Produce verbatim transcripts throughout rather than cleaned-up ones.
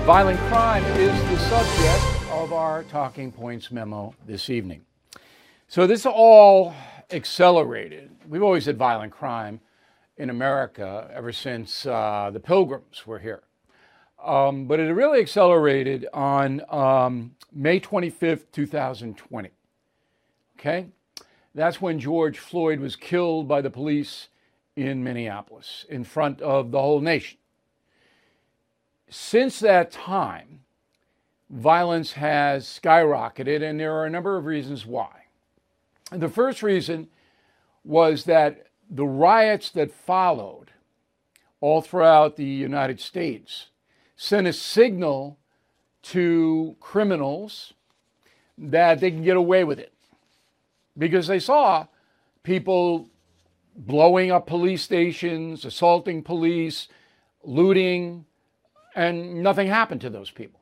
Violent crime is the subject of our Talking Points memo this evening. So this all accelerated. We've always had violent crime in America ever since uh, the Pilgrims were here. Um, but it really accelerated on um, May twenty-fifth, two thousand twenty. Okay? That's when George Floyd was killed by the police in Minneapolis in front of the whole nation. Since that time, violence has skyrocketed, and there are a number of reasons why. And the first reason was that the riots that followed all throughout the United States sent a signal to criminals that they can get away with it, because they saw people blowing up police stations, assaulting police, looting, and nothing happened to those people.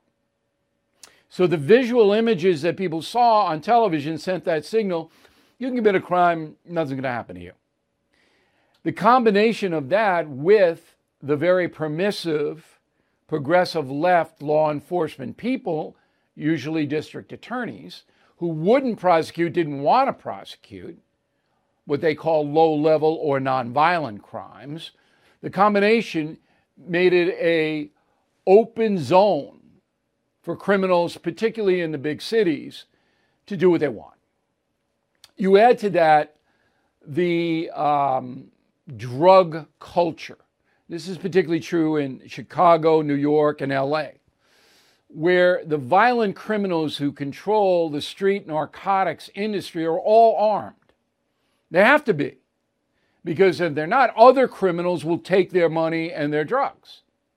So the visual images that people saw on television sent that signal: you can commit a crime, nothing's going to happen to you. The combination of that with the very permissive, progressive left law enforcement people, usually district attorneys, who wouldn't prosecute, didn't want to prosecute what they call low-level or nonviolent crimes, the combination made it a open zone for criminals, particularly in the big cities, to do what they want. You add to that the um, drug culture. This is particularly true in Chicago, New York, and L A, where the violent criminals who control the street narcotics industry are all armed. They have to be, because if they're not, other criminals will take their money and their drugs.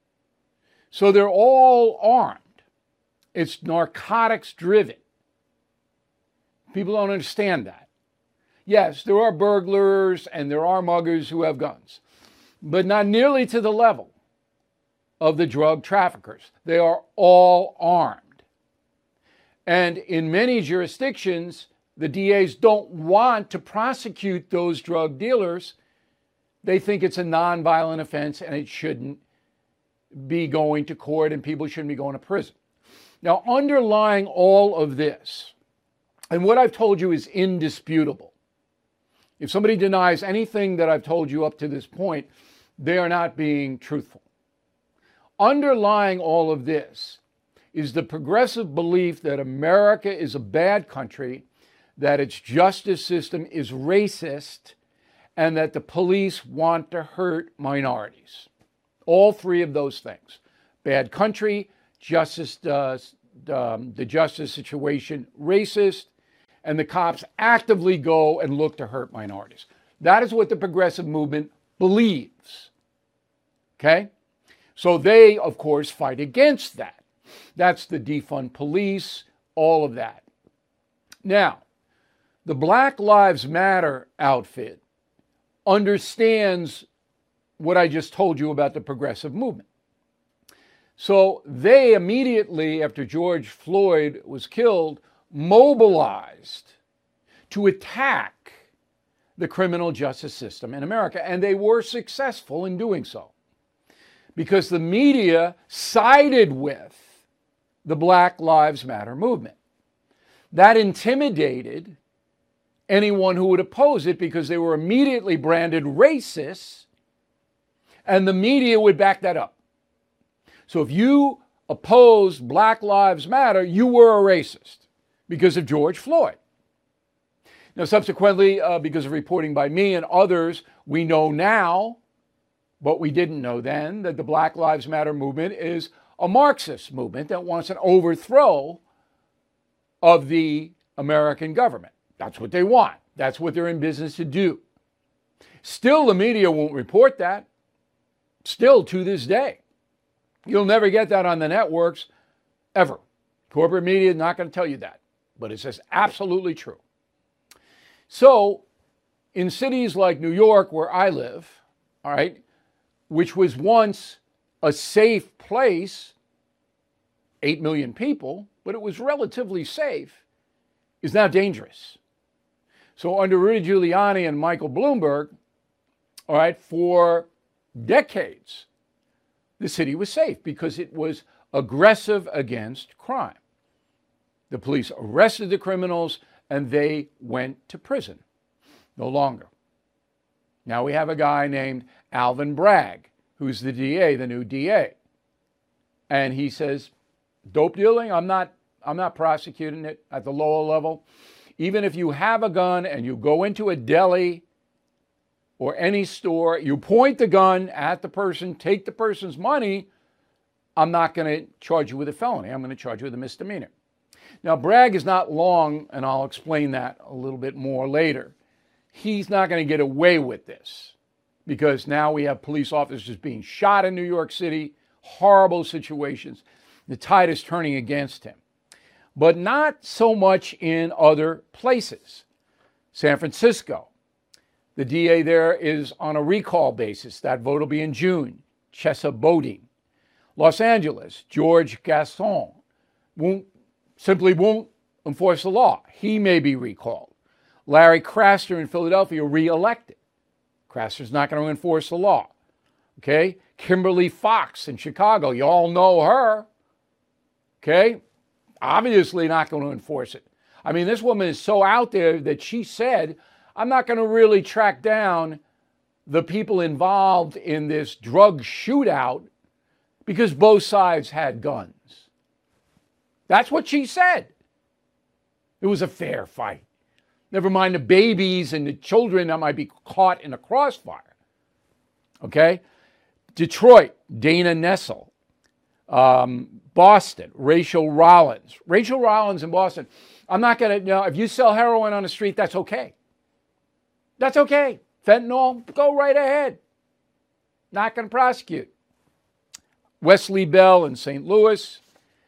So they're all armed. It's narcotics driven. People don't understand that. Yes, there are burglars and there are muggers who have guns, but not nearly to the level of the drug traffickers. They are all armed. And in many jurisdictions, the D As don't want to prosecute those drug dealers. They think it's a nonviolent offense and it shouldn't be going to court and people shouldn't be going to prison. Now, underlying all of this, and what I've told you is indisputable. If somebody denies anything that I've told you up to this point, they are not being truthful. Underlying all of this is the progressive belief that America is a bad country, that its justice system is racist, and that the police want to hurt minorities. All three of those things: bad country, justice, uh, um, the justice situation racist, and the cops actively go and look to hurt minorities. That is what the progressive movement believes. Okay? So they, of course, fight against that. That's the defund police, all of that. Now, the Black Lives Matter outfit understands what I just told you about the progressive movement. So they immediately, after George Floyd was killed, mobilized to attack the criminal justice system in America. And they were successful in doing so, because the media sided with the Black Lives Matter movement. That intimidated anyone who would oppose it, because they were immediately branded racists, and the media would back that up. So if you opposed Black Lives Matter, you were a racist because of George Floyd. Now, subsequently, uh, because of reporting by me and others, we know now, but we didn't know then, that the Black Lives Matter movement is a Marxist movement that wants an overthrow of the American government. That's what they want. That's what they're in business to do. Still, the media won't report that. Still, to this day. You'll never get that on the networks, ever. Corporate media is not going to tell you that, but it's just absolutely true. So, in cities like New York, where I live, all right, which was once a safe place, eight million people, but it was relatively safe, is now dangerous. So under Rudy Giuliani and Michael Bloomberg, all right, for decades, the city was safe because it was aggressive against crime. The police arrested the criminals and they went to prison. No longer. Now we have a guy named Alvin Bragg, who's the D A, the new D A. And he says, dope dealing, I'm not, I'm not prosecuting it at the lower level. Even if you have a gun and you go into a deli or any store, you point the gun at the person, take the person's money, I'm not going to charge you with a felony. I'm going to charge you with a misdemeanor. Now, Bragg is not long, and I'll explain that a little bit more later. He's not going to get away with this because now we have police officers being shot in New York City, horrible situations. The tide is turning against him. But not so much in other places. San Francisco, the D A there is on a recall basis. That vote will be in June. Chesa Boudin. Los Angeles, George Gascon won't, simply won't enforce the law. He may be recalled. Larry Krasner in Philadelphia, reelected. Krasner's not going to enforce the law. Okay? Kimberly Fox in Chicago, you all know her. Okay? Obviously not going to enforce it. I mean, this woman is so out there that she said, I'm not going to really track down the people involved in this drug shootout because both sides had guns. That's what she said. It was a fair fight. Never mind the babies and the children that might be caught in a crossfire. Okay? Detroit, Dana Nessel. Um, Boston, Rachel Rollins. Rachel Rollins in Boston. I'm not going to, you know, if you sell heroin on the street, that's okay. That's okay. Fentanyl, go right ahead. Not going to prosecute. Wesley Bell in Saint Louis.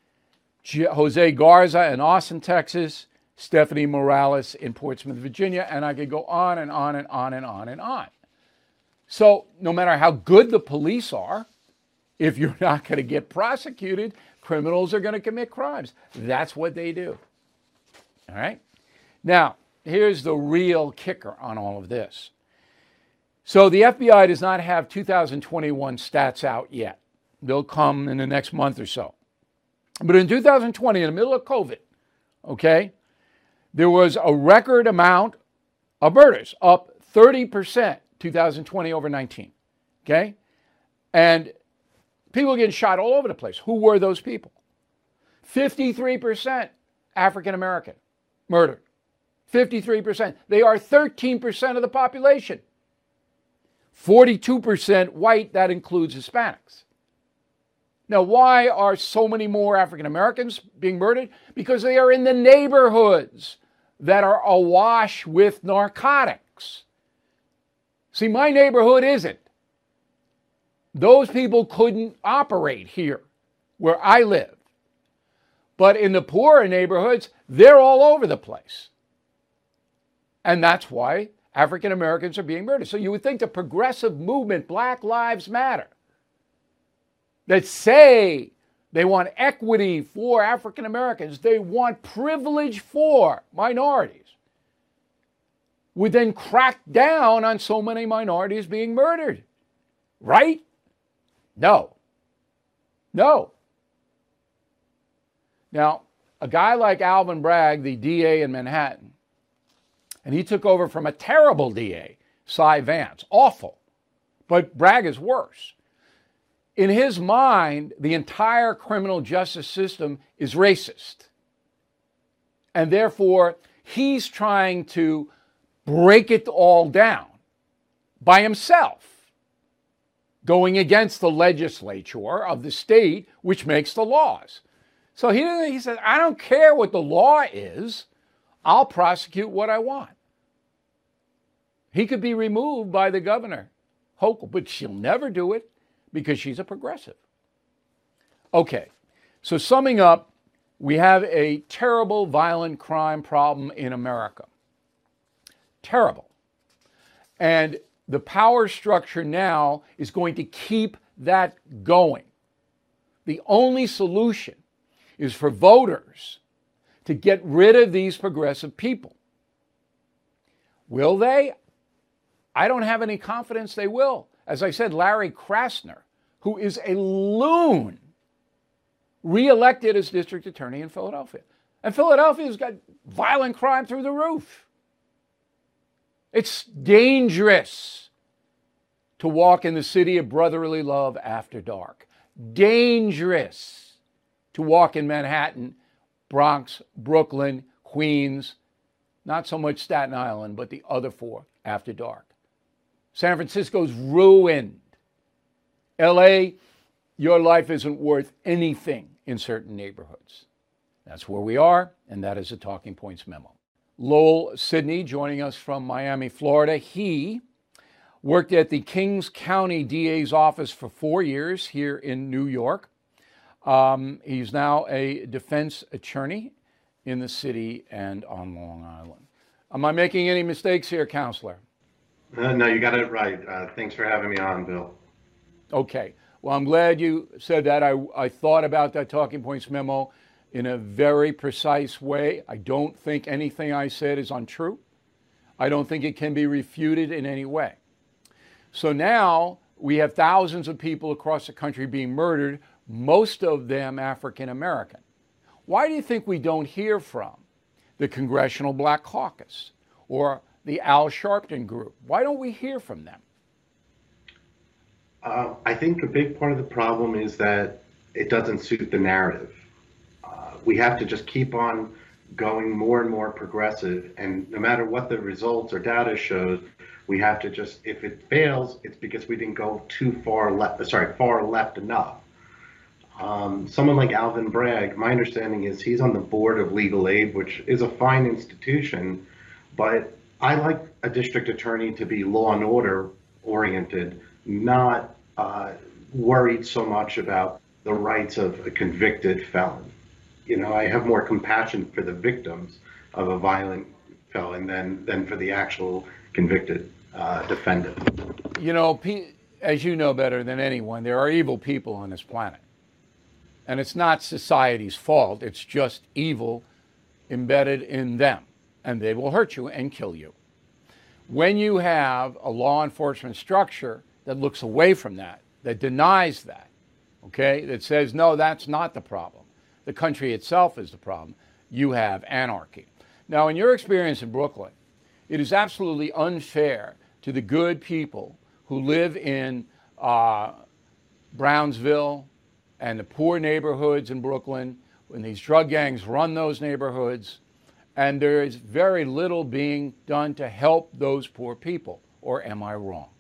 Jose Garza in Austin, Texas. Stephanie Morales in Portsmouth, Virginia. And I could go on and on and on and on and on. So no matter how good the police are, if you're not going to get prosecuted, criminals are going to commit crimes. That's what they do. All right? Now, here's the real kicker on all of this. So the F B I does not have two thousand twenty-one stats out yet. They'll come in the next month or so. But in two thousand twenty, in the middle of COVID, okay, there was a record amount of murders, up thirty percent, two thousand twenty over nineteen, okay? And people getting shot all over the place. Who were those people? fifty-three percent African American murdered. fifty-three percent. They are thirteen percent of the population. forty-two percent white, that includes Hispanics. Now, why are so many more African Americans being murdered? Because they are in the neighborhoods that are awash with narcotics. See, my neighborhood isn't. Those people couldn't operate here where I live. But in the poorer neighborhoods, they're all over the place. And that's why African Americans are being murdered. So you would think the progressive movement, Black Lives Matter, that say they want equity for African Americans, they want privilege for minorities, would then crack down on so many minorities being murdered. Right? No. No. Now, a guy like Alvin Bragg, the D A in Manhattan, and he took over from a terrible D A, Cy Vance, awful. But Bragg is worse. In his mind, the entire criminal justice system is racist. And therefore, he's trying to break it all down by himself, going against the legislature of the state, which makes the laws. So he, he said, I don't care what the law is. I'll prosecute what I want. He could be removed by the governor, Hochul, but she'll never do it because she's a progressive. Okay, so summing up, we have a terrible violent crime problem in America. Terrible. And the power structure now is going to keep that going. The only solution is for voters to get rid of these progressive people. Will they? I don't have any confidence they will. As I said, Larry Krasner, who is a loon, reelected as district attorney in Philadelphia. And Philadelphia's got violent crime through the roof. It's dangerous to walk in the city of brotherly love after dark. Dangerous to walk in Manhattan, Bronx, Brooklyn, Queens, not so much Staten Island, but the other four after dark. San Francisco's ruined. L A, your life isn't worth anything in certain neighborhoods. That's where we are, and that is a Talking Points memo. Lowell Sidney joining us from Miami, Florida. He worked at the Kings County D A's office for four years here in New York. Um, he's now a defense attorney in the city and on Long Island. Am I making any mistakes here, Counselor? Uh, no, you got it right. Uh, thanks for having me on, Bill. Okay. Well, I'm glad you said that. I, I thought about that Talking Points memo in a very precise way. I don't think anything I said is untrue. I don't think it can be refuted in any way. So now we have thousands of people across the country being murdered, most of them African American. Why do you think we don't hear from the Congressional Black Caucus or the Al Sharpton Group? Why don't we hear from them? Uh, I think a big part of the problem is that it doesn't suit the narrative. Uh, we have to just keep on going more and more progressive, and no matter what the results or data shows, we have to just, if it fails, it's because we didn't go too far left, sorry, far left enough. Um, someone like Alvin Bragg, my understanding is he's on the board of Legal Aid, which is a fine institution, but I like a district attorney to be law and order oriented, not uh, worried so much about the rights of a convicted felon. You know, I have more compassion for the victims of a violent felon than, than for the actual convicted uh, defendant. You know, as you know better than anyone, there are evil people on this planet. And it's not society's fault. It's just evil embedded in them. And they will hurt you and kill you. When you have a law enforcement structure that looks away from that, that denies that, okay, that says, no, that's not the problem. The country itself is the problem. You have anarchy. Now, in your experience in Brooklyn, it is absolutely unfair to the good people who live in uh, Brownsville and the poor neighborhoods in Brooklyn, when these drug gangs run those neighborhoods, and there is very little being done to help those poor people. Or am I wrong?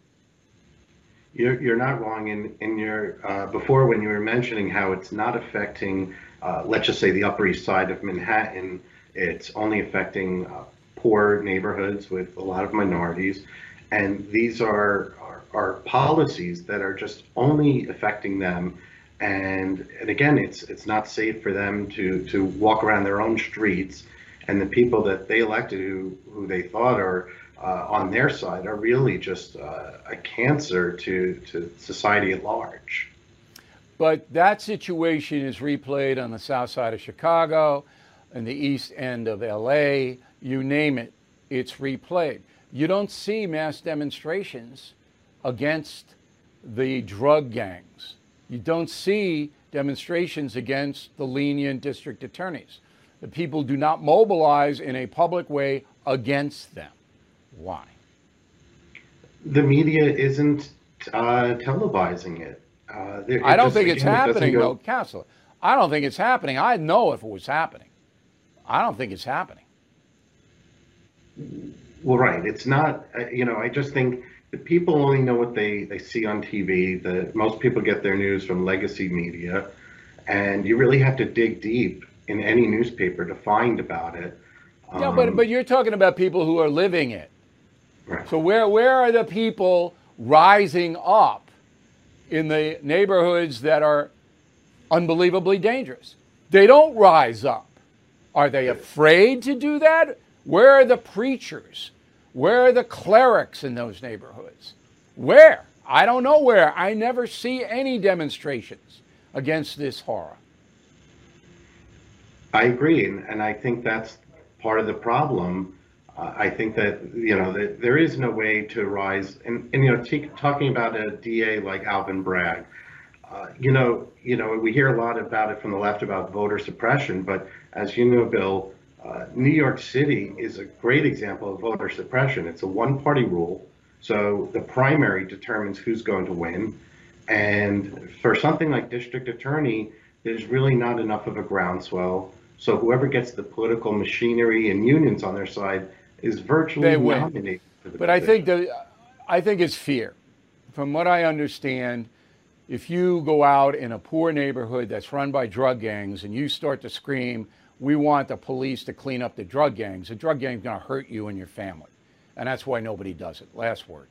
You're, you're not wrong. In, in your, uh, before when you were mentioning how it's not affecting, uh, let's just say the Upper East Side of Manhattan, it's only affecting uh, poor neighborhoods with a lot of minorities. And these are, are, are policies that are just only affecting them. And, and again, it's it's not safe for them to, to walk around their own streets. And the people that they elected who, who they thought are uh, on their side are really just uh, a cancer to, to society at large. But that situation is replayed on the south side of Chicago and the east end of L A, you name it, it's replayed. You don't see mass demonstrations against the drug gangs. You don't see demonstrations against the lenient district attorneys. The people do not mobilize in a public way against them. Why? The media isn't uh, televising it. Uh, it I don't just, think it's again, happening, it though, Counselor. I don't think it's happening. I'd know if it was happening. I don't think it's happening. Well, right. It's not, uh, you know, I just think the people only know what they, they see on T V. The, most people get their news from legacy media, and you really have to dig deep in any newspaper to find about it. Um, Yeah, but, but you're talking about people who are living it. Right. So where, where are the people rising up in the neighborhoods that are unbelievably dangerous? They don't rise up. Are they afraid to do that? Where are the preachers? Where are the clerics in those neighborhoods? Where? I don't know where. I never see any demonstrations against this horror. I agree, and, and I think that's part of the problem. Uh, I think that, you know, that there is no way to rise, and, and you know, t- talking about a D A like Alvin Bragg, Uh, you know, you know, we hear a lot about it from the left about voter suppression, but as you know, Bill, uh, New York City is a great example of voter suppression. It's a one-party rule, so the primary determines who's going to win. And for something like district attorney, there's really not enough of a groundswell. So whoever gets the political machinery and unions on their side is virtually They win. nominated for the But I think position. the, I think it's fear. From what I understand, if you go out in a poor neighborhood that's run by drug gangs and you start to scream, we want the police to clean up the drug gangs, the drug gang's going to hurt you and your family. And that's why nobody does it. Last word.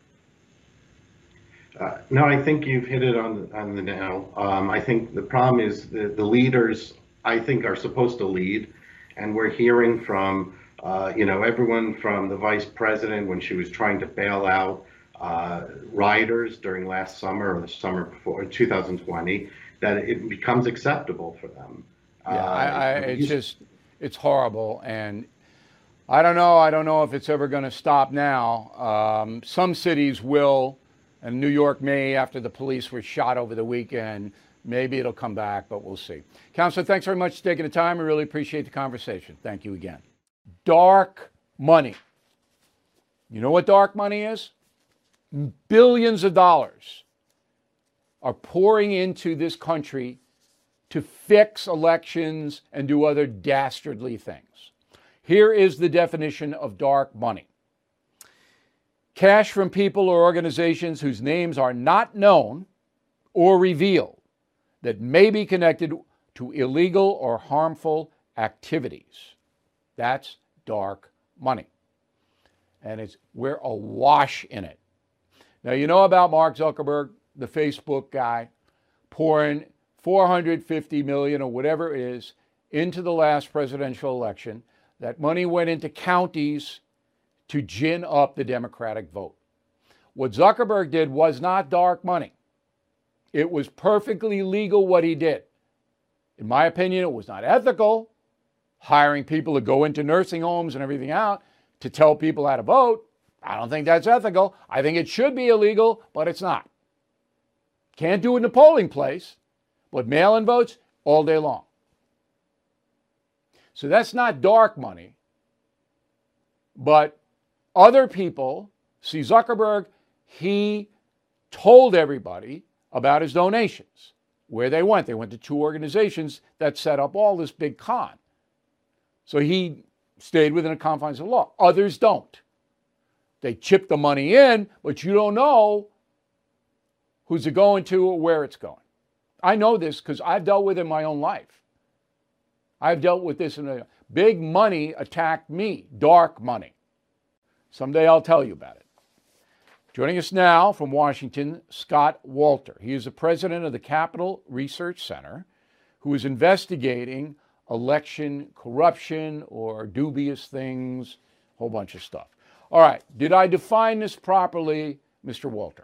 Uh, no, I think you've hit it on on the nail. Um, I think the problem is the, the leaders, I think, are supposed to lead, and we're hearing from, uh, you know, everyone from the vice president when she was trying to bail out uh, riders during last summer or the summer before two thousand twenty, that it becomes acceptable for them. Yeah, I, I, Uh, it's just, it's horrible. And I don't know. I don't know if it's ever going to stop now. Um, some cities will, and New York may, after the police were shot over the weekend. Maybe it'll come back, but we'll see. Counselor, thanks very much for taking the time. I really appreciate the conversation. Thank you again. Dark money. You know what dark money is? Billions of dollars are pouring into this country to fix elections and do other dastardly things. Here is the definition of dark money. Cash from people or organizations whose names are not known or revealed that may be connected to illegal or harmful activities. That's dark money. And it's we're awash in it. Now, you know about Mark Zuckerberg, the Facebook guy, pouring four hundred fifty million dollars or whatever it is into the last presidential election. That money went into counties to gin up the Democratic vote. What Zuckerberg did was not dark money. It was perfectly legal what he did. In my opinion, it was not ethical, hiring people to go into nursing homes and everything out to tell people how to vote. I don't think that's ethical. I think it should be illegal, but it's not. Can't do it in a polling place, but mail-in votes all day long. So that's not dark money. But other people see Zuckerberg, he told everybody about his donations, where they went. They went to two organizations that set up all this big con. So he stayed within the confines of the law. Others don't. They chip the money in, but you don't know who's it going to or where it's going. I know this because I've dealt with it in my own life. I've dealt with this in a big money attacked me, dark money. Someday I'll tell you about it. Joining us now from Washington, Scott Wolter. He is the president of the Capital Research Center, who is investigating election corruption or dubious things, a whole bunch of stuff. All right, did I define this properly, Mister Wolter?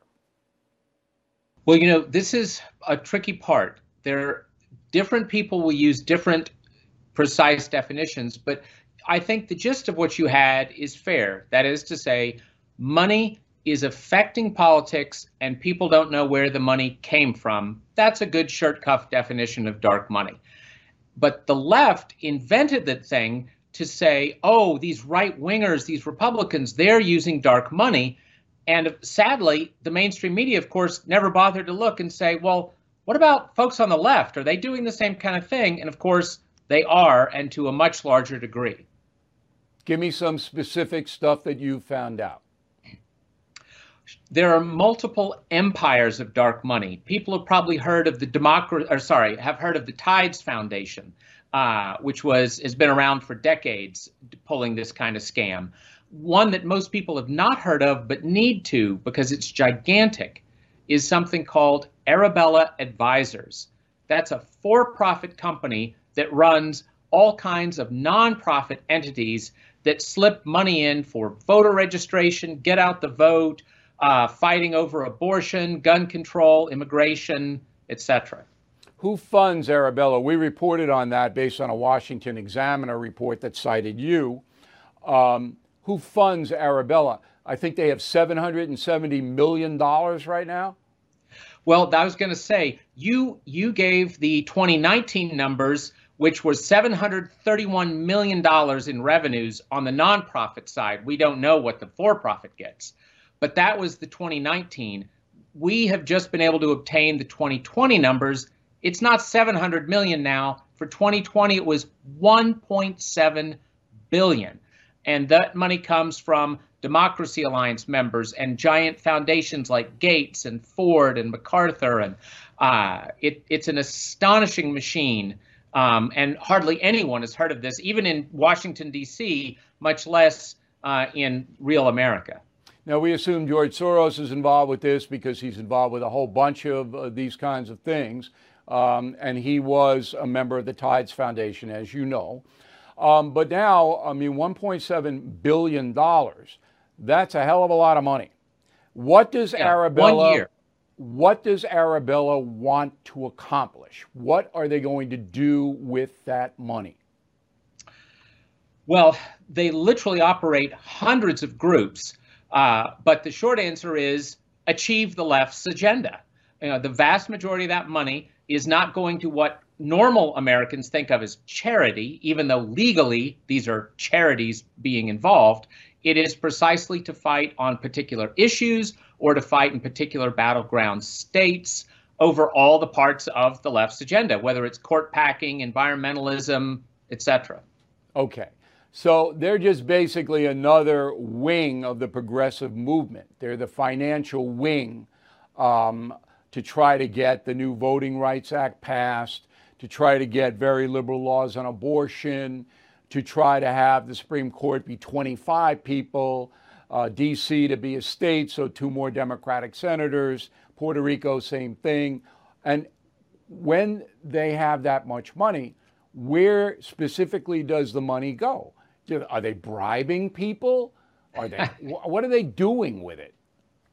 Well, you know, this is a tricky part. There, different people will use different precise definitions, but I think the gist of what you had is fair. That is to say, money is affecting politics and people don't know where the money came from. That's a good shirt cuff definition of dark money. But the left invented that thing to say, oh, these right wingers, these Republicans, they're using dark money. And sadly, the mainstream media, of course, never bothered to look and say, well, what about folks on the left? Are they doing the same kind of thing? And of course, they are, and to a much larger degree. Give me some specific stuff that you found out. There are multiple empires of dark money. People have probably heard of the Democracy, or sorry, have heard of the Tides Foundation, uh, which was has been around for decades, pulling this kind of scam. One that most people have not heard of but need to because it's gigantic is something called Arabella Advisors. That's a for-profit company that runs all kinds of nonprofit entities that slip money in for voter registration, get out the vote, uh, fighting over abortion, gun control, immigration, et cetera. Who funds Arabella? We reported on that based on a Washington Examiner report that cited you. Um, who funds Arabella? I think they have seven hundred seventy million dollars right now. Well, I was going to say, you you gave the twenty nineteen numbers, which was seven hundred thirty-one million dollars in revenues on the nonprofit side. We don't know what the for-profit gets, but that was the twenty nineteen. We have just been able to obtain the twenty twenty numbers. It's not seven hundred million now. For twenty twenty, it was one point seven billion. And that money comes from Democracy Alliance members and giant foundations like Gates and Ford and MacArthur. And uh, it, it's an astonishing machine. Um, and hardly anyone has heard of this, even in Washington, D C, much less uh, in real America. Now, we assume George Soros is involved with this because he's involved with a whole bunch of uh, these kinds of things. Um, and he was a member of the Tides Foundation, as you know. Um, but now, I mean, one point seven billion dollars, that's a hell of a lot of money. What does yeah, Arabella, one year. What does Arabella want to accomplish? What are they going to do with that money? Well, they literally operate hundreds of groups. Uh, but the short answer is achieve the left's agenda. You know, the vast majority of that money is not going to what normal Americans think of as charity, even though legally these are charities being involved. It is precisely to fight on particular issues or to fight in particular battleground states over all the parts of the left's agenda, whether it's court packing, environmentalism, et cetera. Okay. So they're just basically another wing of the progressive movement. They're the financial wing um, to try to get the new Voting Rights Act passed, to try to get very liberal laws on abortion, to try to have the Supreme Court be twenty-five people, uh, D C to be a state, so two more Democratic senators, Puerto Rico, same thing. And when they have that much money, where specifically does the money go? Are they bribing people? Are they? What are they doing with it?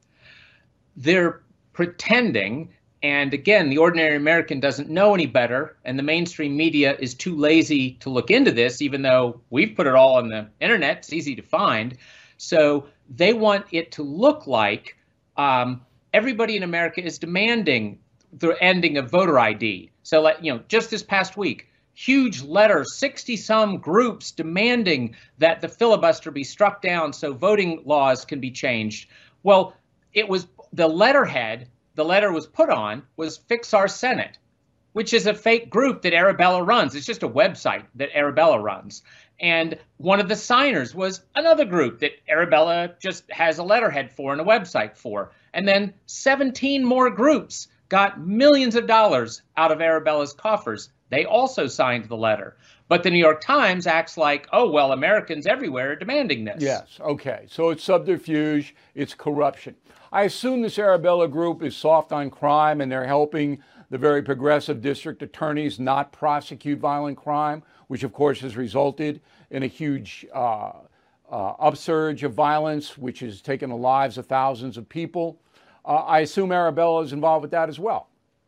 They're pretending, and again, the ordinary American doesn't know any better, and the mainstream media is too lazy to look into this, even though we've put it all on the internet. It's easy to find. So they want it to look like um, everybody in America is demanding the ending of voter I D. So, like, you know, just this past week, huge letter, sixty some groups demanding that the filibuster be struck down so voting laws can be changed. Well, it was the letterhead, the letter was put on was Fix Our Senate, which is a fake group that Arabella runs. It's just a website that Arabella runs. And one of the signers was another group that Arabella just has a letterhead for and a website for. And then seventeen more groups got millions of dollars out of Arabella's coffers. They also signed the letter. But the New York Times acts like, oh, well, Americans everywhere are demanding this. Yes, okay. So it's subterfuge, it's corruption. I assume this Arabella group is soft on crime and they're helping the very progressive district attorneys not prosecute violent crime, which of course has resulted in a huge uh, uh, upsurge of violence, which has taken the lives of thousands of people. Uh, I assume Arabella is involved with that as well.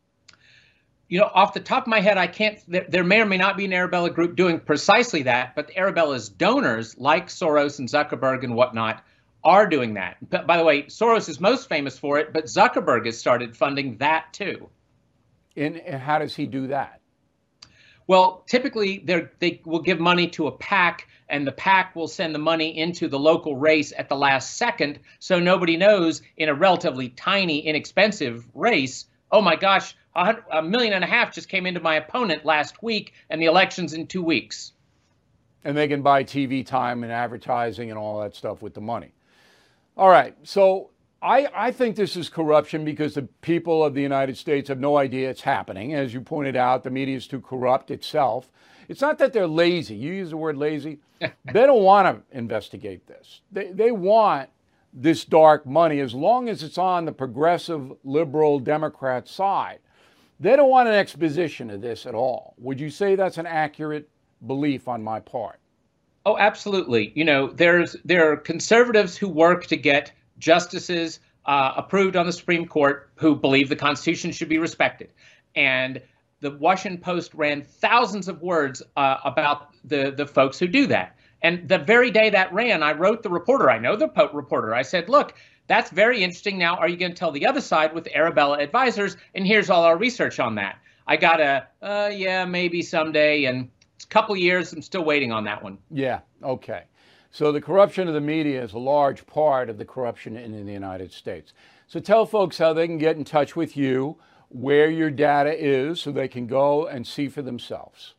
You know, off the top of my head, I can't, there, there may or may not be an Arabella group doing precisely that, but Arabella's donors, like Soros and Zuckerberg and whatnot, are doing that. But by the way, Soros is most famous for it, but Zuckerberg has started funding that too. And, and how does he do that? Well, typically they will give money to a PAC, and the PAC will send the money into the local race at the last second, so nobody knows in a relatively tiny, inexpensive race, oh my gosh, a, a million and a half just came into my opponent last week, and the election's in two weeks. And they can buy T V time and advertising and all that stuff with the money. All right, so I, I think this is corruption because the people of the United States have no idea it's happening. As you pointed out, the media is too corrupt itself. It's not that they're lazy. You use the word lazy. They don't want to investigate this. They, they want this dark money as long as it's on the progressive, liberal, Democrat side. They don't want an exposition of this at all. Would you say that's an accurate belief on my part? Oh, absolutely. You know, there's there are conservatives who work to get justices uh, approved on the Supreme Court who believe the Constitution should be respected. And the Washington Post ran thousands of words uh, about the, the folks who do that. And the very day that ran, I wrote the reporter, I know the reporter, I said, look, That's very interesting. Now, are you going to tell the other side with Arabella Advisors? And here's all our research on that. I got a, uh, yeah, maybe someday. And it's a couple years. I'm still waiting on that one. Yeah. Okay. So the corruption of the media is a large part of the corruption in, in the United States. So tell folks how they can get in touch with you, where your data is, so they can go and see for themselves.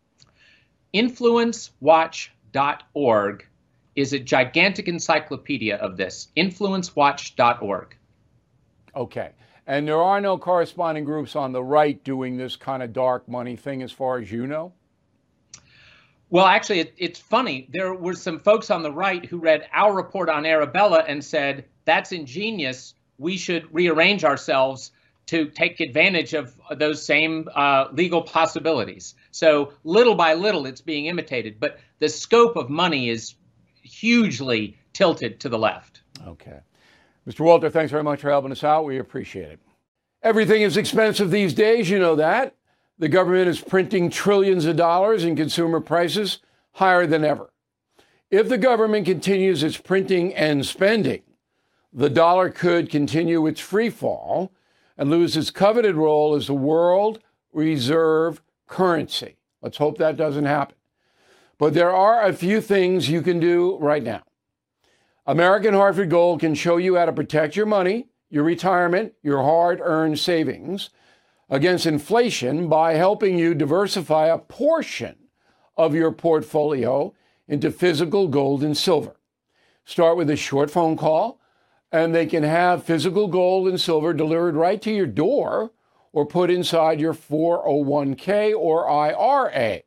influence watch dot org is a gigantic encyclopedia of this. influence watch dot org. Okay. And there are no corresponding groups on the right doing this kind of dark money thing as far as you know? Well, actually, it, it's funny. There were some folks on the right who read our report on Arabella and said, that's ingenious. We should rearrange ourselves to take advantage of those same uh, legal possibilities. So little by little, it's being imitated. But the scope of money is hugely tilted to the left. Okay. Mister Walter, thanks very much for helping us out. We appreciate it. Everything is expensive these days. You know that. The government is printing trillions of dollars and consumer prices higher than ever. If the government continues its printing and spending, the dollar could continue its free fall and lose its coveted role as the world reserve currency. Let's hope that doesn't happen. But there are a few things you can do right now. American Hartford Gold can show you how to protect your money, your retirement, your hard-earned savings against inflation by helping you diversify a portion of your portfolio into physical gold and silver. Start with a short phone call, and they can have physical gold and silver delivered right to your door or put inside your four oh one k or I R A.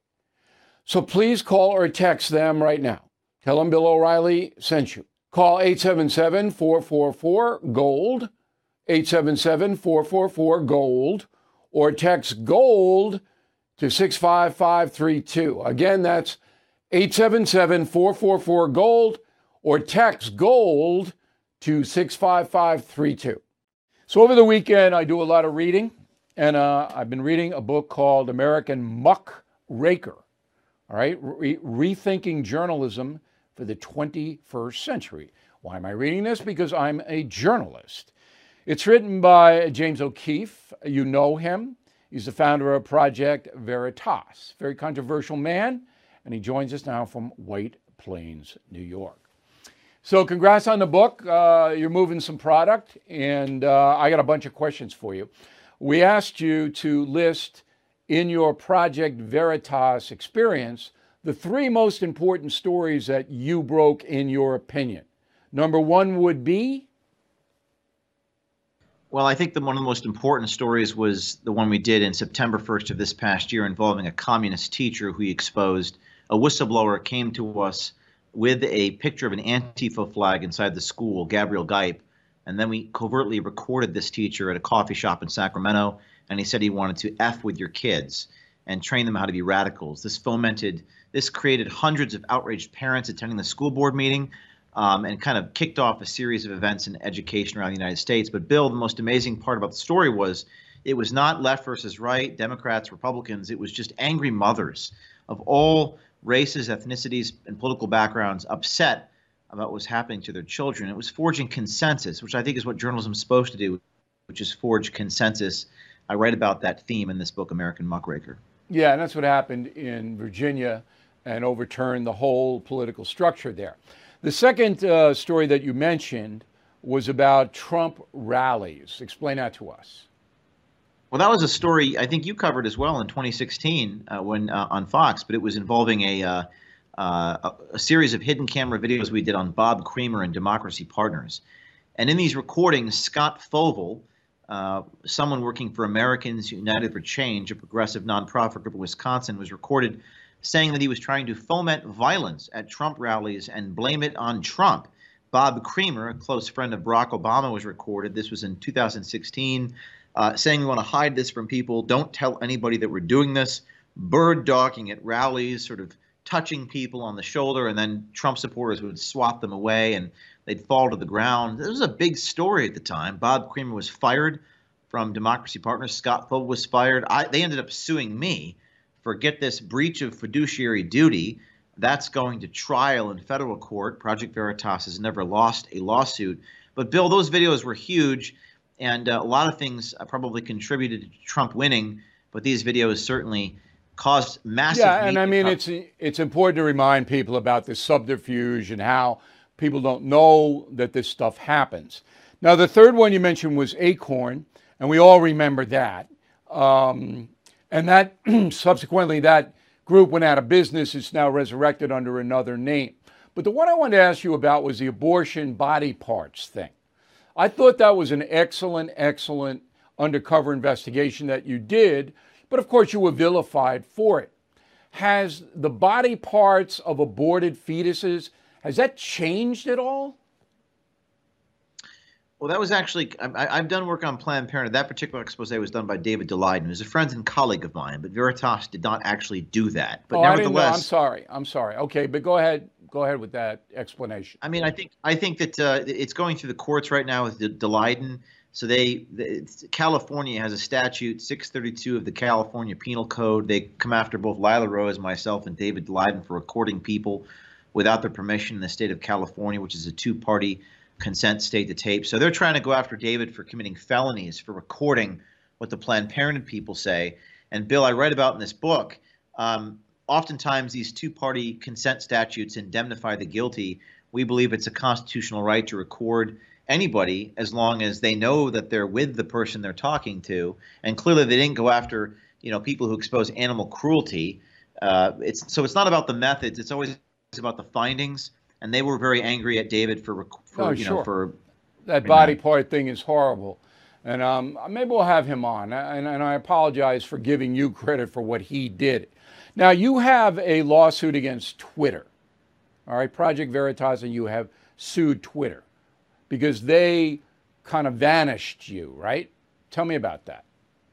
So please call or text them right now. Tell them Bill O'Reilly sent you. Call eight seven seven, four four four, GOLD, eight seven seven, four four four, GOLD, or text GOLD to six five five three two. Again, that's eight seven seven, four four four, GOLD, or text GOLD to six five five three two. So over the weekend, I do a lot of reading, and uh, I've been reading a book called American Muckraker, all right, Re- Rethinking Journalism for the twenty-first century. Why am I reading this? Because I'm a journalist. It's written by James O'Keefe. You know him. He's the founder of Project Veritas. Very controversial man, and he joins us now from White Plains, New York. So congrats on the book. Uh, you're moving some product, and uh, I got a bunch of questions for you. We asked you to list in your Project Veritas experience the three most important stories that you broke in your opinion. Number one would be? Well, I think the, one of the most important stories was the one we did in September first of this past year involving a communist teacher who he exposed. A whistleblower came to us with a picture of an Antifa flag inside the school, Gabriel Geip, and then we covertly recorded this teacher at a coffee shop in Sacramento, and he said he wanted to F with your kids and train them how to be radicals. This fomented, this created hundreds of outraged parents attending the school board meeting, um, and kind of kicked off a series of events in education around the United States. But Bill, the most amazing part about the story was it was not left versus right, Democrats, Republicans. It was just angry mothers of all races, ethnicities, and political backgrounds upset about what was happening to their children. It was forging consensus, which I think is what journalism is supposed to do, which is forge consensus. I write about that theme in this book, American Muckraker. Yeah, and that's what happened in Virginia and overturned the whole political structure there. The second uh, story that you mentioned was about Trump rallies. Explain that to us. Well, that was a story I think you covered as well in twenty sixteen uh, when uh, on Fox, but it was involving a, uh, uh, a series of hidden camera videos we did on Bob Creamer and Democracy Partners. And in these recordings, Scott Fovel, uh, someone working for Americans United for Change, a progressive nonprofit group in Wisconsin, was recorded saying that he was trying to foment violence at Trump rallies and blame it on Trump. Bob Creamer, a close friend of Barack Obama, was recorded. This was in two thousand sixteen. Uh, saying we want to hide this from people. Don't tell anybody that we're doing this. Bird dogging at rallies, sort of touching people on the shoulder, and then Trump supporters would swat them away and they'd fall to the ground. This was a big story at the time. Bob Creamer was fired from Democracy Partners. Scott Fovel was fired. I, they ended up suing me for, get this, breach of fiduciary duty. That's going to trial in federal court. Project Veritas has never lost a lawsuit. But Bill, those videos were huge, and uh, a lot of things uh, probably contributed to Trump winning. But these videos certainly caused massive. Yeah, and I mean, coverage. it's it's important to remind people about the subterfuge and how people don't know that this stuff happens. Now, the third one you mentioned was Acorn, and we all remember that. Um, and that subsequently, that group went out of business. It's now resurrected under another name. But the one I wanted to ask you about was the abortion body parts thing. I thought that was an excellent, excellent undercover investigation that you did, but of course you were vilified for it. Has the body parts of aborted fetuses, has that changed at all? Well, that was actually, I, I've done work on Planned Parenthood. That particular expose was done by David Daleiden, who's a friend and colleague of mine, but Veritas did not actually do that. But oh, nevertheless, I didn't know. I'm sorry. I'm sorry. Okay, but go ahead. Go ahead with that explanation. I mean, I think I think that uh, it's going through the courts right now with Daleiden. So they, the, California has a statute, six thirty-two of the California Penal Code. They come after both Lila Rose, myself, and David Daleiden for recording people without their permission in the state of California, which is a two-party consent state to tape. So they're trying to go after David for committing felonies, for recording what the Planned Parenthood people say. And Bill, I write about in this book, um, oftentimes these two-party consent statutes indemnify the guilty. We believe it's a constitutional right to record anybody as long as they know that they're with the person they're talking to. And clearly they didn't go after, you know, people who expose animal cruelty. Uh, it's so it's not about the methods. It's always about the findings. And they were very angry at David for, for oh, you sure. know, for that body part thing is horrible. And um, maybe we'll have him on. And, and I apologize for giving you credit for what he did. Now, you have a lawsuit against Twitter. All right, Project Veritas, and you have sued Twitter because they kind of vanished you, right? Tell me about that.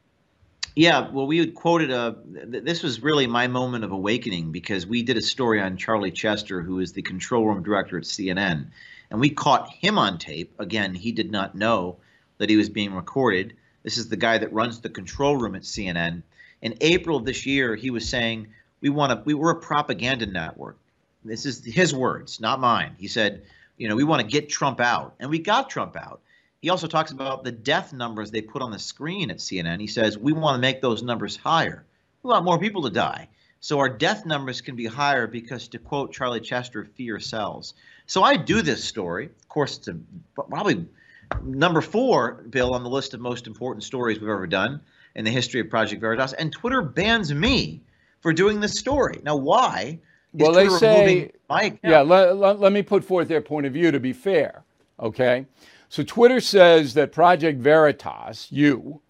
Yeah, well, we had quoted a. This was really my moment of awakening because we did a story on Charlie Chester, who is the control room director at C N N, and we caught him on tape. Again, he did not know that he was being recorded. This is the guy that runs the control room at C N N. In April of this year, he was saying, "We want to. We were a propaganda network." This is his words, not mine. He said, "You know, we want to get Trump out," and we got Trump out. He also talks about the death numbers they put on the screen at C N N. He says, we want to make those numbers higher. We want more people to die. So our death numbers can be higher because, to quote Charlie Chester, fear sells. So I do this story. Of course, it's a, probably number four, Bill, on the list of most important stories we've ever done in the history of Project Veritas. And Twitter bans me for doing this story. Now, why? Well, they say, my account? yeah, let, let, let me put forth their point of view to be fair, okay? So Twitter says that Project Veritas, you,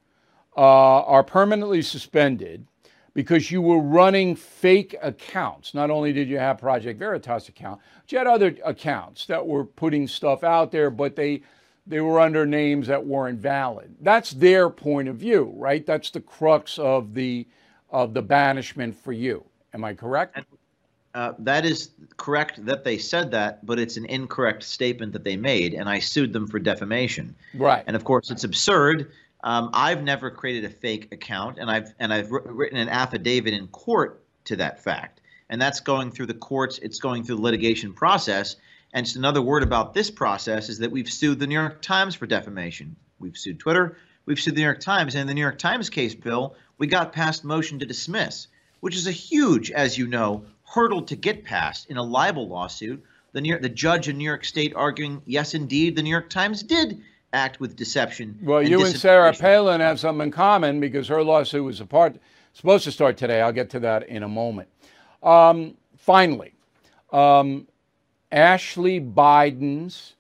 uh, are permanently suspended because you were running fake accounts. Not only did you have Project Veritas account, but you had other accounts that were putting stuff out there, but they they were under names that weren't valid. That's their point of view, right? That's the crux of the of the banishment for you. Am I correct? And Uh, that is correct that they said that, but it's an incorrect statement that they made, and I sued them for defamation. Right. And of course, it's absurd. Um, I've never created a fake account, and I've and I've written an affidavit in court to that fact, and that's going through the courts. It's going through the litigation process. And just another word about this process is that we've sued the New York Times for defamation. We've sued Twitter. We've sued the New York Times. And in the New York Times case, Bill, we got past motion to dismiss, which is a huge, as you know, hurdle to get past in a libel lawsuit. The, New York, the judge in New York State arguing, yes, indeed, the New York Times did act with deception. Well, and you and Sarah Palin have something in common because her lawsuit was a part, supposed to start today. I'll get to that in a moment. Um, finally, um, Ashley Biden's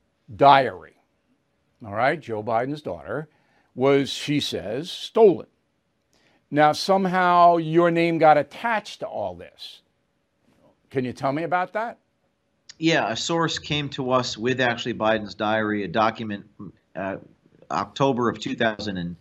diary, all right, Joe Biden's daughter, was, she says, stolen. Now, somehow your name got attached to all this. Can you tell me about that? Yeah, a source came to us with Ashley Biden's diary, a document, uh, October of two thousand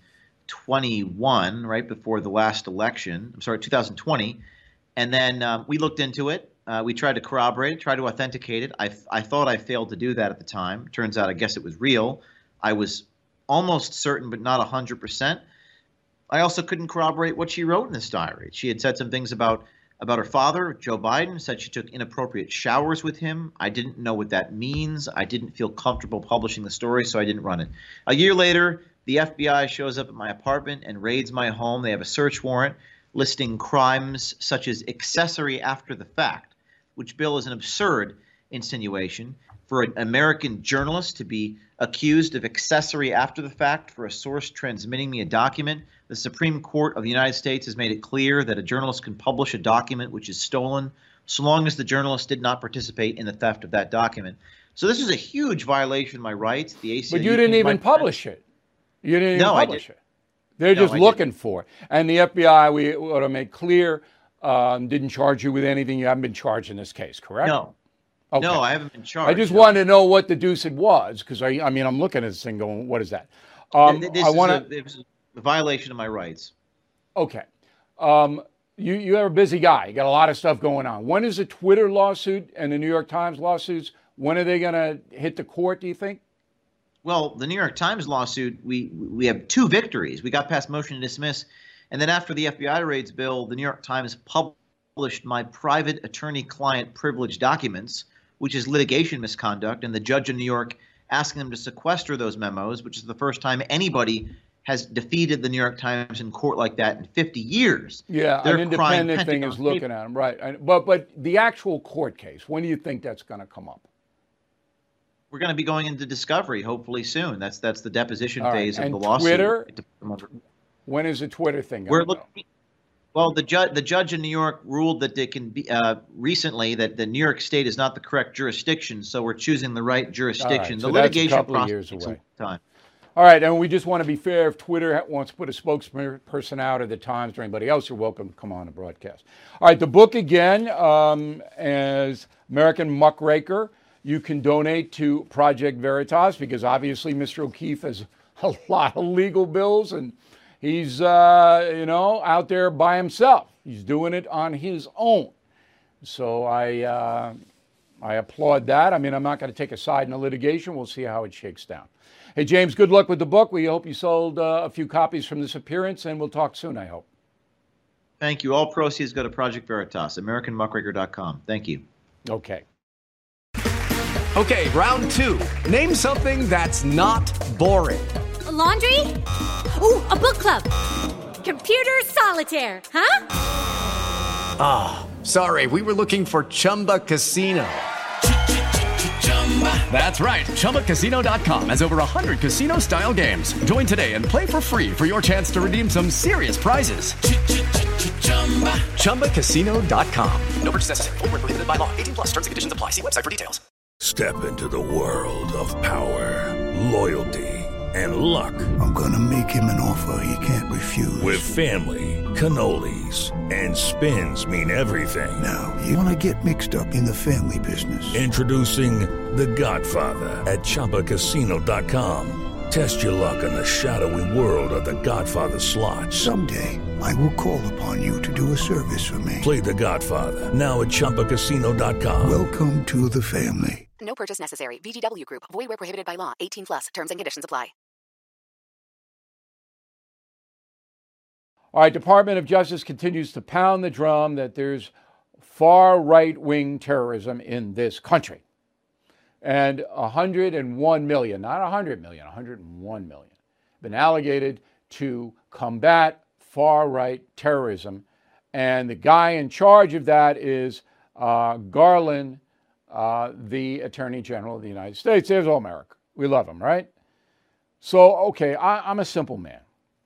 twenty-one, right before the last election. I'm sorry, two thousand twenty. And then um, we looked into it. Uh, we tried to corroborate it, tried to authenticate it. I, I thought I failed to do that at the time. Turns out, I guess it was real. I was almost certain, but not one hundred percent. I also couldn't corroborate what she wrote in this diary. She had said some things about about her father, Joe Biden, said she took inappropriate showers with him. I didn't know what that means. I didn't feel comfortable publishing the story, so I didn't run it. A year later, the F B I shows up at my apartment and raids my home. They have a search warrant listing crimes such as accessory after the fact, which, Bill, is an absurd insinuation for an American journalist to be accused of accessory after the fact for a source transmitting me a document. The Supreme Court of the United States has made it clear that a journalist can publish a document which is stolen so long as the journalist did not participate in the theft of that document. So this is a huge violation of my rights. The A C L U But you didn't even publish it. You didn't even No, I publish didn't. it. They're No, just I looking didn't. for it. And the F B I, we ought to make clear, um, didn't charge you with anything. You haven't been charged in this case, correct? No. Okay. No, I haven't been charged. I just no. wanted to know what the deuce it was, because I, I mean, I'm looking at this thing going, what is that? Um, Th- this I is want a, it was a violation of my rights. Okay. Um, you, you're a busy guy. You got a lot of stuff going on. When is the Twitter lawsuit and the New York Times lawsuits? When are they going to hit the court, do you think? Well, the New York Times lawsuit, we we have two victories. We got past motion to dismiss. And then after the F B I raids, Bill, the New York Times published my private attorney-client privilege documents, which is litigation misconduct, and the judge in New York asking them to sequester those memos, which is the first time anybody has defeated the New York Times in court like that in fifty years. Yeah, They're an crying independent thing Pentagon is looking paper. at them, right? And- But but the actual court case, when do you think that's going to come up? We're going to be going into discovery hopefully soon. That's that's the deposition All right, phase of and the lawsuit. Twitter? It depends on- When is the Twitter thing We're going to go? looking. Well, the judge the judge in New York ruled that they can be uh, recently that the New York State is not the correct jurisdiction, so we're choosing the right jurisdiction. so the that's a litigation couple of process years takes a away. long time. All right, and we just want to be fair. If Twitter ha- wants to put a spokesperson out at the Times or anybody else, you're welcome to come on the broadcast. All right, the book again um, is American Muckraker. You can donate to Project Veritas because obviously Mister O'Keefe has a lot of legal bills and he's, uh, you know, out there by himself. He's doing it on his own. So I, uh, I applaud that. I mean, I'm not going to take a side in the litigation. We'll see how it shakes down. Hey, James, good luck with the book. We hope you sold uh, a few copies from this appearance, and we'll talk soon, I hope. Thank you. All proceeds go to Project Veritas, American Muckraker dot com. Thank you. Okay. Okay, round two. Name something that's not boring. A laundry? Ooh, a book club. Computer solitaire, huh? Ah, oh, sorry, we were looking for Chumba Casino. That's right, Chumba Casino dot com has over one hundred casino-style games. Join today and play for free for your chance to redeem some serious prizes. Chumba Casino dot com. No purchase necessary. Void where prohibited by law. eighteen plus. Terms and conditions apply. See website for details. Step into the world of power, loyalty, and luck. I'm gonna make him an offer he can't refuse. With family, cannolis, and spins mean everything. Now, you wanna get mixed up in the family business. Introducing The Godfather at Chumba Casino dot com. Test your luck in the shadowy world of The Godfather slot. Someday, I will call upon you to do a service for me. Play The Godfather now at Chumba Casino dot com. Welcome to the family. No purchase necessary. V G W Group. Void where prohibited by law. eighteen plus. Terms and conditions apply. All right, Department of Justice continues to pound the drum that there's far right-wing terrorism in this country. And one hundred one million, not one hundred million, one hundred one million, been allocated to combat far-right terrorism. And the guy in charge of that is uh, Garland, uh, the Attorney General of the United States. There's all America. We love him, right? So, okay, I, I'm a simple man.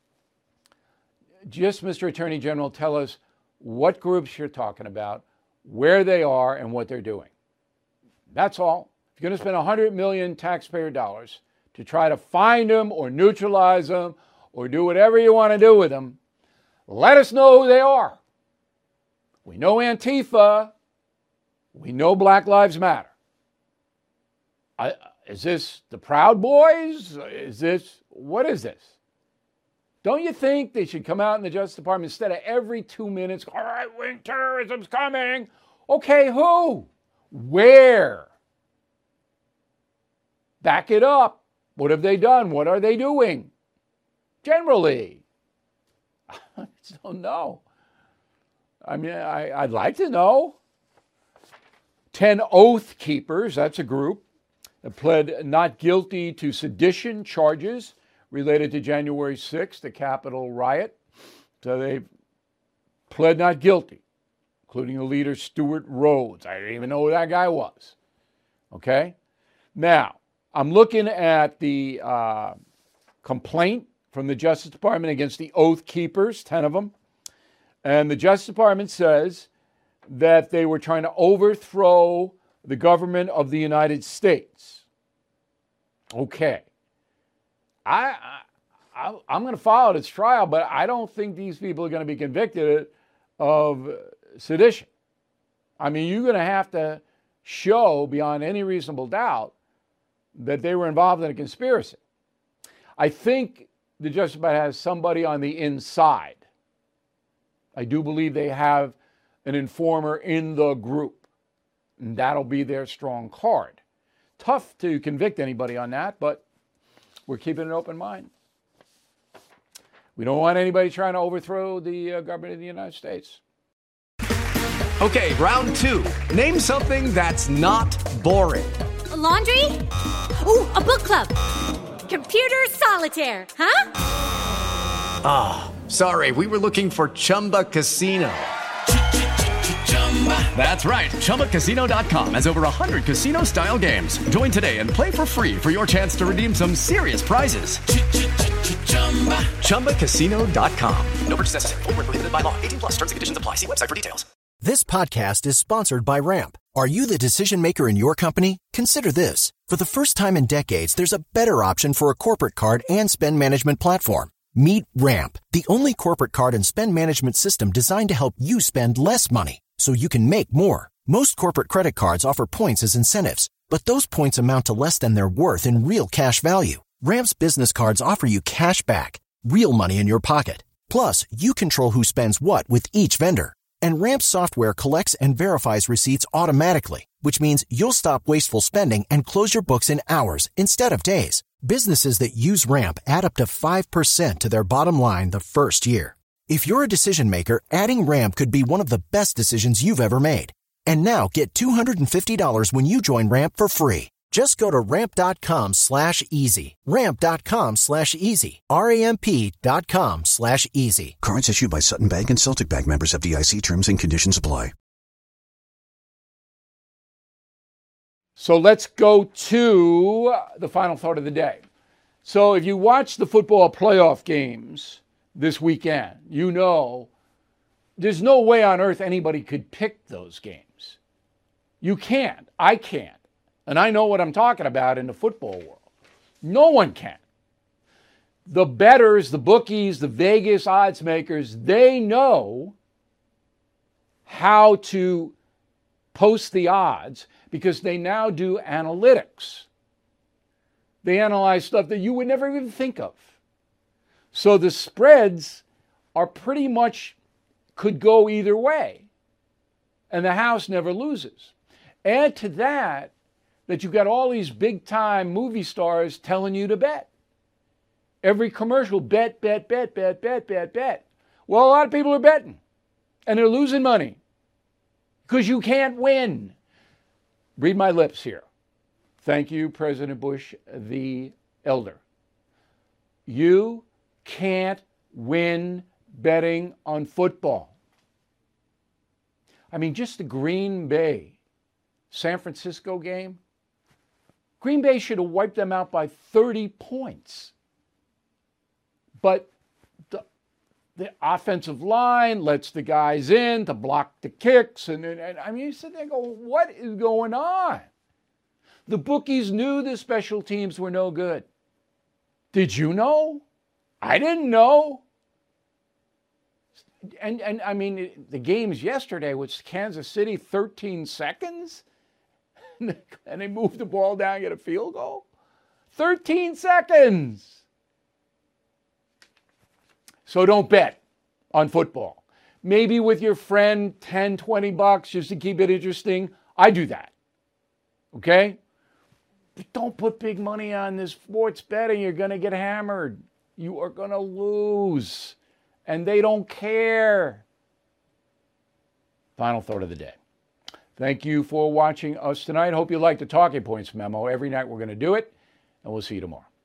Just, Mister Attorney General, tell us what groups you're talking about, where they are, and what they're doing. That's all. If you're going to spend one hundred million taxpayer dollars to try to find them or neutralize them or do whatever you want to do with them, let us know who they are. We know Antifa. We know Black Lives Matter. I, is this the Proud Boys? Is this, what is this? Don't you think they should come out in the Justice Department instead of every two minutes, all right, wing terrorism's coming? Okay, who? Where? Back it up. What have they done? What are they doing? Generally. I just don't know. I mean, I, I'd like to know. Ten Oath Keepers, that's a group, that pled not guilty to sedition charges related to January sixth, the Capitol riot. So they pled not guilty, including the leader, Stuart Rhodes. I didn't even know who that guy was. Okay? Now, I'm looking at the uh, complaint from the Justice Department against the Oath Keepers, ten of them. And the Justice Department says that they were trying to overthrow the government of the United States. Okay. I, I, I'm going to follow this trial, but I don't think these people are going to be convicted of sedition. I mean, you're going to have to show beyond any reasonable doubt that they were involved in a conspiracy. I think the Justice Department has somebody on the inside. I do believe they have an informer in the group, and that'll be their strong card. Tough to convict anybody on that, but we're keeping an open mind. We don't want anybody trying to overthrow the uh, government of the United States. Okay, round two. Name something that's not boring. A laundry? Ooh, a book club. Computer solitaire, huh? Ah, oh, sorry, we were looking for Chumba Casino. That's right. Chumba Casino dot com has over one hundred casino-style games. Join today and play for free for your chance to redeem some serious prizes. Chumba Casino dot com. No purchase necessary. Void where prohibited by law. eighteen plus. Terms and conditions apply. See website for details. This podcast is sponsored by Ramp. Are you the decision maker in your company? Consider this. For the first time in decades, there's a better option for a corporate card and spend management platform. Meet Ramp, the only corporate card and spend management system designed to help you spend less money so you can make more. Most corporate credit cards offer points as incentives, but those points amount to less than their worth in real cash value. Ramp's business cards offer you cash back, real money in your pocket. Plus, you control who spends what with each vendor. And Ramp software collects and verifies receipts automatically, which means you'll stop wasteful spending and close your books in hours instead of days. Businesses that use Ramp add up to five percent to their bottom line the first year. If you're a decision maker, adding Ramp could be one of the best decisions you've ever made. And now get two hundred fifty dollars when you join Ramp for free. Just go to ramp.com slash easy. Ramp.com slash easy. R-A-M-P dot com slash easy. Cards issued by Sutton Bank and Celtic Bank, members of F D I C. Terms and conditions apply. So let's go to the final thought of the day. So if you watch the football playoff games this weekend, you know there's no way on earth anybody could pick those games. You can't. I can't. And I know what I'm talking about in the football world. No one can. The bettors, the bookies, the Vegas odds makers, they know how to post the odds because they now do analytics. They analyze stuff that you would never even think of. So the spreads are pretty much could go either way. And the house never loses. Add to that that you've got all these big-time movie stars telling you to bet. Every commercial, bet, bet, bet, bet, bet, bet, bet. Well, a lot of people are betting, and they're losing money because you can't win. Read my lips here. Thank you, President Bush the Elder. You can't win betting on football. I mean, just the Green Bay, San Francisco game, Green Bay should have wiped them out by thirty points. But the, the offensive line lets the guys in to block the kicks. And, and, and I mean, you sit there and go, what is going on? The bookies knew the special teams were no good. Did you know? I didn't know. And, and I mean, the games yesterday was Kansas City thirteen seconds. And they moved the ball down and get a field goal? thirteen seconds. So don't bet on football. Maybe with your friend, ten, twenty bucks just to keep it interesting. I do that. Okay? But don't put big money on this sports betting. You're going to get hammered. You are going to lose. And they don't care. Final thought of the day. Thank you for watching us tonight. Hope you liked the Talking Points memo. Every night we're going to do it, and we'll see you tomorrow.